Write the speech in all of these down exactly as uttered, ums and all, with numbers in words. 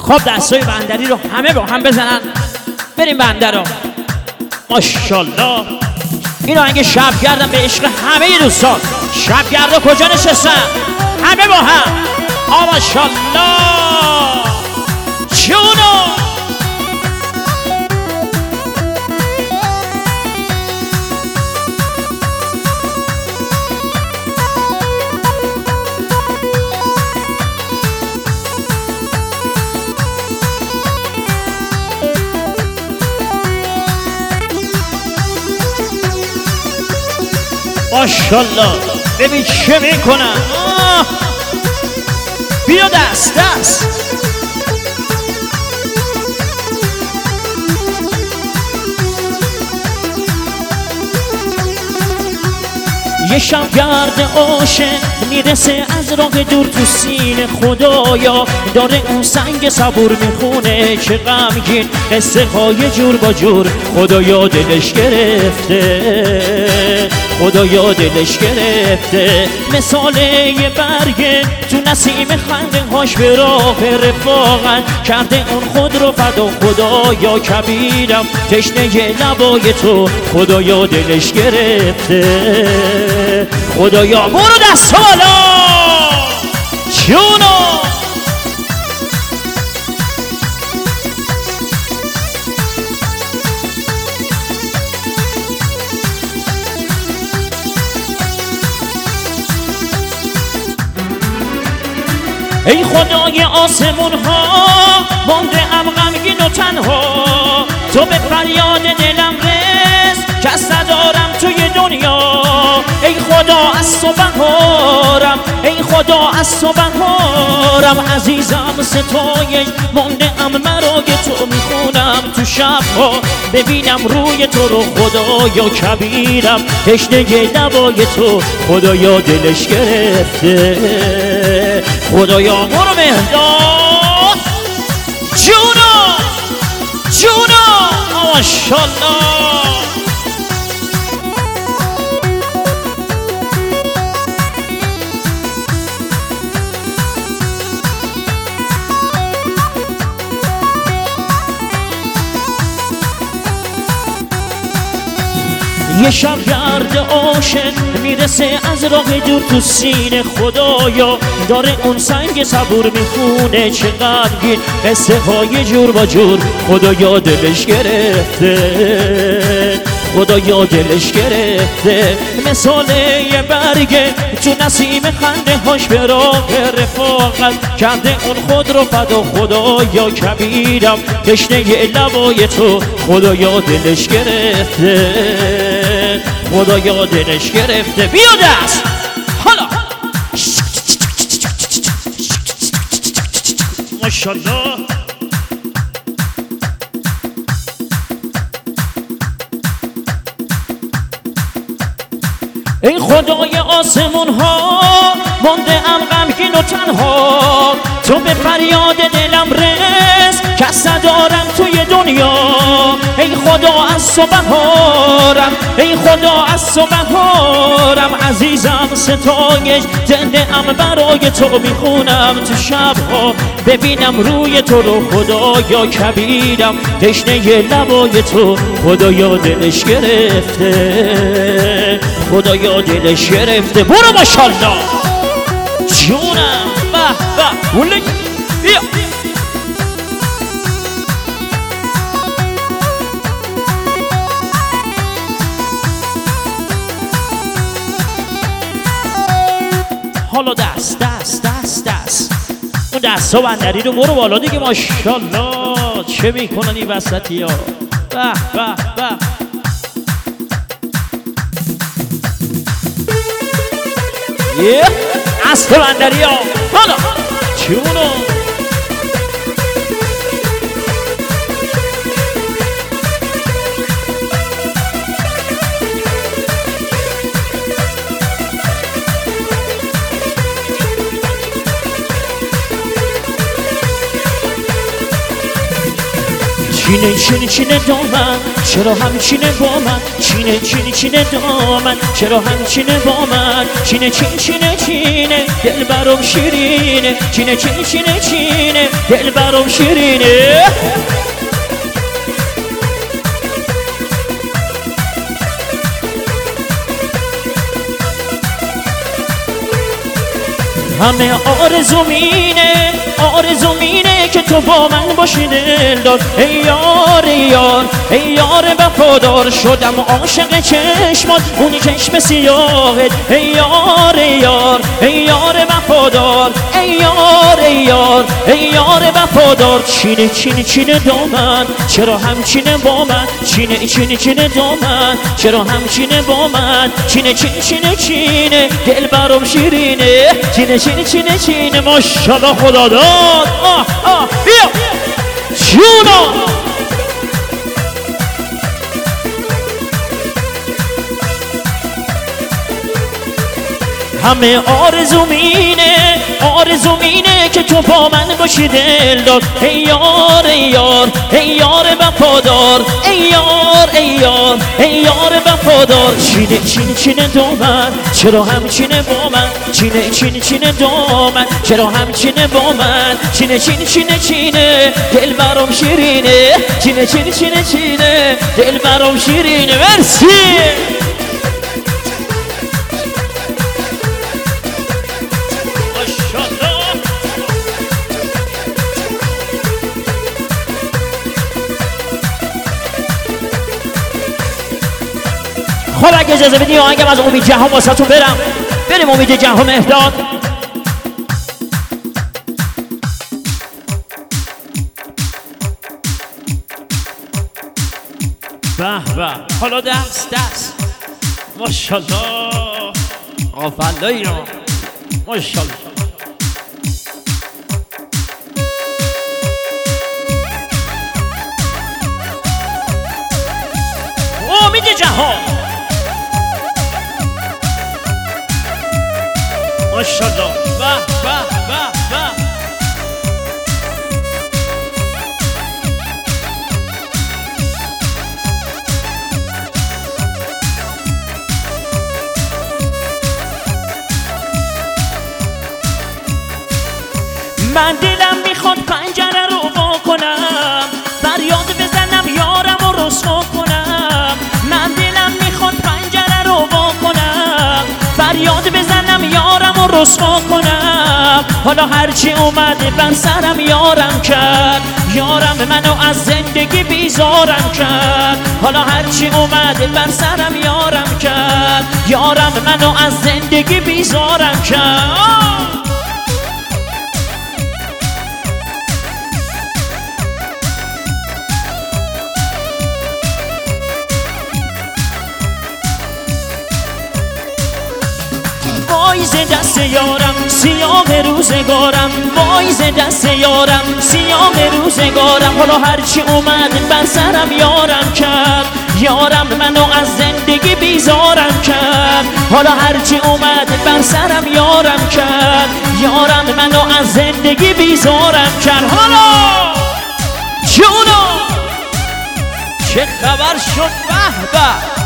خب دستای بندری رو همه با هم بزنن، بریم بنده رو. ماشاءالله این آهنگ شبگردم به عشق همه دوستان. شبگردا کجا نشستن؟ همه با هم. آ ماشاءالله جونو. ماشاءالله ببین چه میکنن. بیا دست دست. یه شبگرد عاشق میرسه از راه دور تو سینه، خدایا داره اون سنگ صبور میخونه که غمگین قصه های جور با جور، خدایا دلش گرفته، خدایا دلش گرفته. مثال یه برگ تو نسیم خنده هاش به راه رفاقت کرده اون خود رو فدا، خدایا کبیرم تشنه لبای تو، خدایا دلش گرفته، خدایا. برو دست بالا جونو. ای خدای آسمون ها مانده ام غمگین و تنها، تو به فریاد دلم رس کس ندارم توی دنیا. ای خدا از تو بهارم، ای خدا از تو بهارم، عزیزم ستایش مانده ام برای تو میخونم تو شبها، ببینم روی تو رو، خدایا کبیرم تشنه لبای تو، خدایا دلش گرفته، خدایا. برو مهداد جونو جونو. ماشاءالله یه شبگرد عاشق میرسه از راه دور تو سینه، خدایا داره اون سنگ صبور میخونه چه غمگین قصه های جور با جور، خدایا دلش گرفته، خدایا دلش گرفته. مثال یه برگ تو نسیم خنده هاش به راه رفاقت کرده اون خود رو فدا، خدایا کبیرم تشنه لبای تو، خدایا دلش گرفته، خدایا دلش گرفته. بیا دست حالا. ماشاءالله ای خدای آسمون ها مانده ام غمگین و تنها، تو به فریاد دلم رس کس ندارم توی دنیا. ای خدا از تو بهارم، ای خدا از تو بهارم، عزیزم ستایش زنده ام برای تو میخونم تو شبها، ببینم روی تو رو، خدایا کبیرم تشنه لبای تو، خدایا دلش گرفته، خدایا دلش گرفته. برو ماشاءالله جونم. به به ولک بیا. حالا دست دست دست دست اون دست ها بندری رو برو بالا دیگه. ماشاءالله چه میکنن این وسطی ها. به به به. یه اسب بندری ها. حالا چونو چینه چینه چینه دامن چرا همچینه با من، چینه چینه چینه دامن چرا همچینه با من، چینه چین چینه چینه دل برام شیرینه، چینه چین چینه چینه دل برام شیرینه همه آرزومینه آرزومینه که تو با من باشی دلدار ای یار ای یار ای یار وفادار شدم عاشق چشمات اونی چشم سیاهت ای یار ای یار ای یار وفادار ای یار ای یار ای یار وفادار چینه چینه چینه دامن چرا همچینه با من چینه چینه چینه دامن چرا همچینه با من چینه چینه چینه چینه دل برام شیرینه چینه چینه چینه چینه ماشاءالله خدا داد آه آه بیا جونا همه آرزومینه آرزومینه که تو با من باشی دلدار ای یار ای یار ای یار وفادار ای یار ای یار ای یار وفادار چینه چینه چینه دامن چرا همچینه با من چینه چینه چینه دامن چرا همچینه با من چینه چینه چینه چینه دل برام شیرینه چینه چینه چینه چینه دل برام شیرینه مرسی خب اگه اجازه بدی آهنگم از امید جهان واسه تون برم بریم امید جهان مهداد به به حالا دست دست ماشاءالله آفالایی رو ماشاءالله امید جهان ماشاءالله به به به به من دلم میخواد پنجره رو وا کنم فریاد بزنم یارم رو رسوا کنم من دلم میخواد پنجره رو وا کنم فریاد بزنم یارم رو رسوا کنم حالا هرچی اومده بر سرم یارم کرد یارم منو از زندگی بیزارم کرد حالا هرچی اومده بر سرم یارم کرد یارم منو از زندگی بیزارم کرد وایز دست یارم سیاه روزگارم وایز دست یارم سیاه روزگارم حالا هرچی اومد بر سرم یارم کرد یارم منو از زندگی بیزارم کرد حالا هرچی اومد بر سرم یارم کرد یارم منو از زندگی بیزارم کرد حالا جونو چه خبر شد به به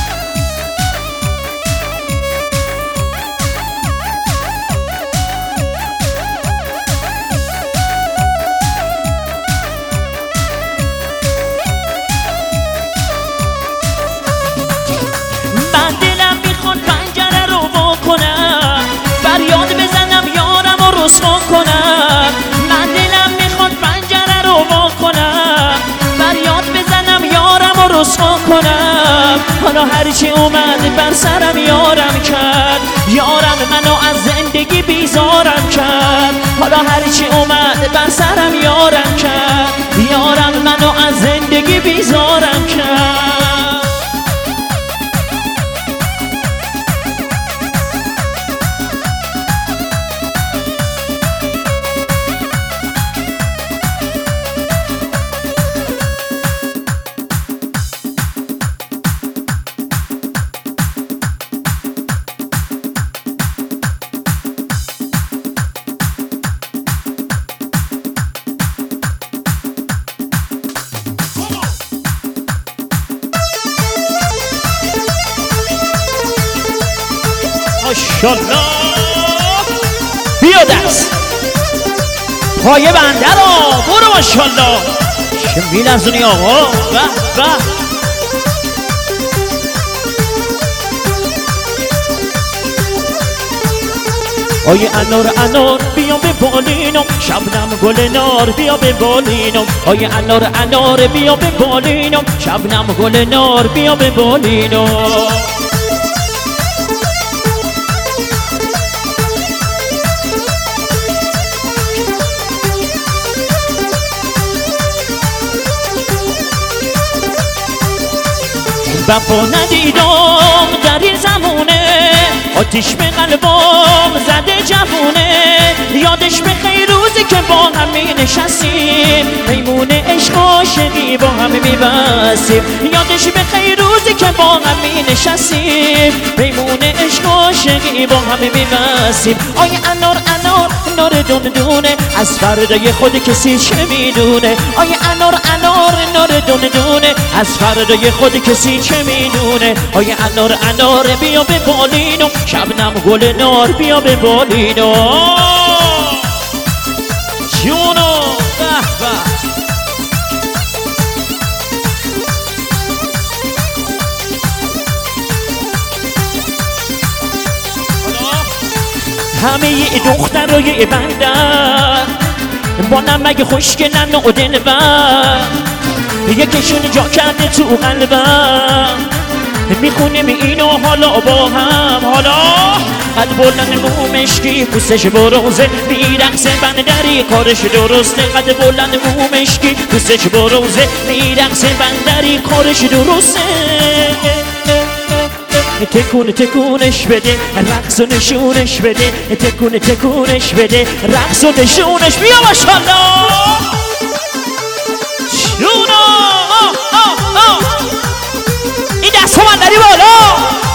فریاد بزنم یارم رو رسوا کنم من دلم میخواد پنجره رو وا کنم فریاد بزنم یارم رو رسوا کنم حالا هرچی اومد بر سرم یارم کرد یارم منو از زندگی بیزارم کرد حالا هرچی اومد بر سرم یارم کرد یارم منو از زندگی بیزارم کرد ماشاءالله بیا دست پای بنده رو برو ماشاءالله چه میلرزونی آقا به به آی انار انار بیا به بالینم شبنم گل نار بیا به بالینم آی انار انار بیا به بالینم شبنم گل نار بیا به بالینم وفا ندیدم در این زمونه آتیش به قلبم زده جوونه یادش به خیر روزی که با هم می نشستیم پیمون عشق و عاشقی با هم می بستیم یادش به خیر روزی که با هم می نشستیم پیمون عشق و عاشقی با هم می بستیم آی انار انار نار دون دونه از فردای خود کسی چه میدونه آی انار انار نار دون دونه از فردای خود کسی چه میدونه آی انار انار بیا به بالینم شبنم گل نار بیا به بالینم جونو به به همه ی دخترای بنده با نمک خوشگلن و دلبر یکیشون جا کرده تو قلبم میخونیم اینو حالا با هم حالا قد بلند مو مشکی پوستش بروزه میرقصه بندری کارش درسته قد بلند مو مشکی پوستش بروزه میرقصه بندری کارش درسته تکون تکونش بده رقص و نشونش بده تکون تکونش بده رقص و نشونش بیا ماشاءالله شونا آه آه آه این دست ها من داری بالا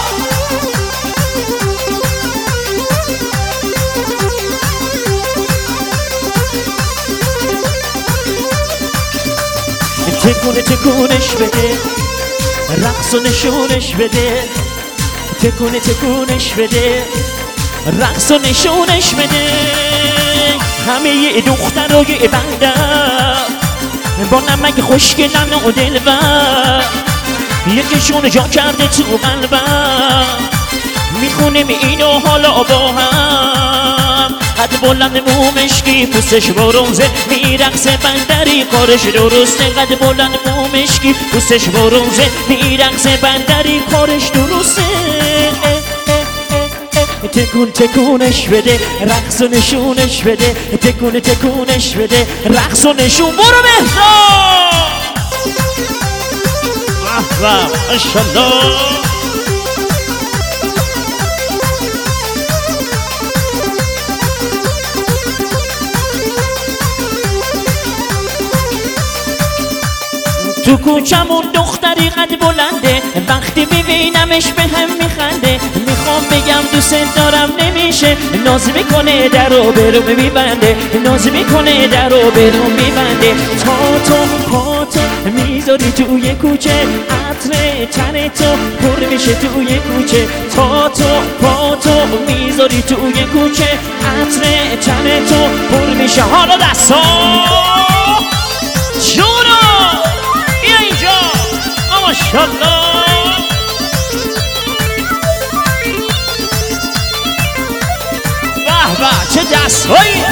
تکون تکونش بده رقص و نشونش بده تکون تکونش بده رقص و نشونش بده همه ی دخترای بنده با نمک خوشگلن و دلبر یکیشون جا کرده تو قلبم میخونیم اینو حالا با هم قد بلند مو مشکی پوستش بروزه میرقصه بندری کارش درسته قد بلند مو مشکی پوستش بروزه میرقصه بندری کارش درسته تکون تکونش بده رقص و نشونش بده تکون تکونش بده رقص و نشون برو مهران احباب انشالله تو کوچمون دختری قد بلنده وقتی میبینمش به هم میخنده میخوام بگم دوست دارم نمیشه ناز میکنه در و برو میبنده ناز میکنه در و برو میبنده تا تو پا تو میذاری توی کوچه عطر تن تو پر میشه توی کوچه تا تو پا تو میذاری توی کوچه عطر تن تو پر میشه حالا دستا جونا بیا اینجا ماشاءالله به به چه دستایی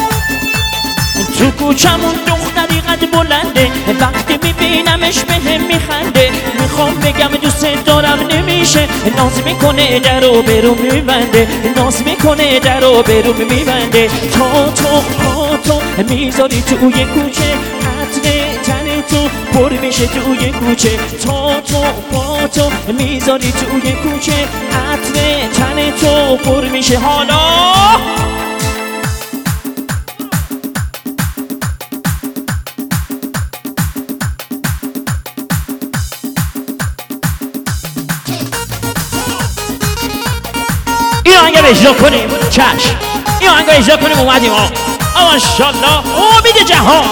تو کوچمون دختری قد بلنده وقتی میبینمش به هم میخنده میخوام بگم دوست دارم نمیشه ناز میکنه در و برو میبنده ناز میکنه در و برو میبنده تا تو پا تو میذاری توی کوچه عطر تن تو پر میشه توی کوچه تا تو پا تو میذاری توی کوچه عطر تن تو پر میشه حالا این آهنگ اجرا کنیم چشم این آهنگ اجرا کنیم اومدیم ها ماشاءالله امید جهان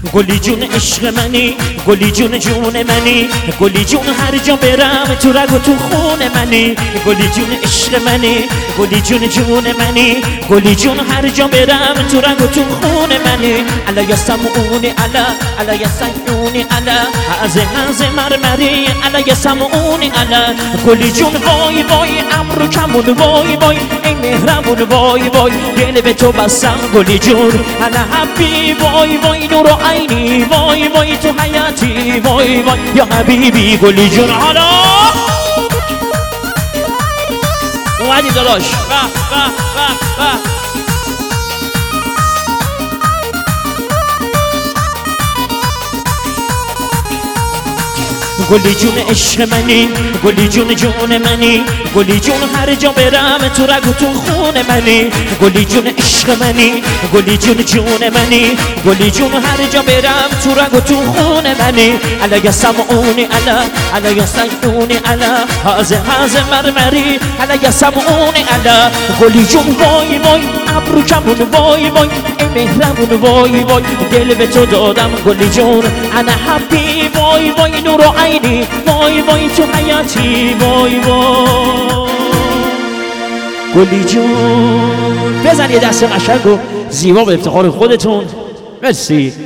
گلی جون عشق منی، گلی جون جون منی، گلی جون هر جا برم تو رگ و تو خون منی. گلی جون عشق منی، گلی جون جون منی، گلی جون هر جا برم تو رگ و تو خون منی. الا یا سمعونی الا، الا یا سیونی الا، از از مرمری الا یا سمعونی الا. گلی جون وای وای امرو کمون وای وای، ای مهرمون وای وای، دل به تو بستم گلی جون. الا حبی وای وای نور و عینی وای وای، تو حیاتی وای وای یا حبیبی گلی جون. حالا اومدی داداش به به به به. گلی جون عشق منی، گلی جون جون منی، گلی جون هر جا برم تو رگ و تو خون منی. گلی جون عشق منی، گلی جون جون منی، گلی جون هر جا برم تو رگ و تو خون منی. الا یا سمعونی الا، الا یا سیونی الا، هازه هازه مرمری الا یا سمعونی الا. گلی جون وای وای ابرو کمون وای وای، ای مهرمون وای وای، دل به تو دادم گلی جون. انا حبی وای وای نور و عینی وای وای، تو حیاتی وای وای گلی جون. بزن یه دست قشنگ و زیبا به افتخار خودتون. مرسی.